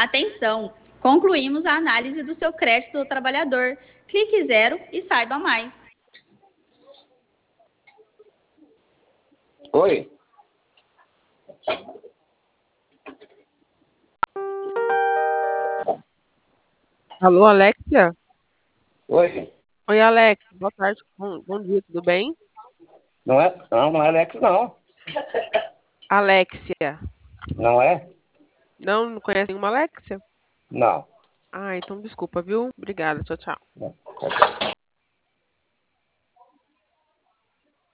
Atenção! Concluímos a análise do seu crédito do trabalhador. Clique 0 e saiba mais. Oi. Alô, Alexia? Oi. Oi, Alex. Boa tarde. Bom dia, tudo bem? Não é Alex, não. Alexia. Não é? Não conhece nenhuma Alexia? Não. Ah, então desculpa, viu? Obrigada. Tchau, tchau. Não.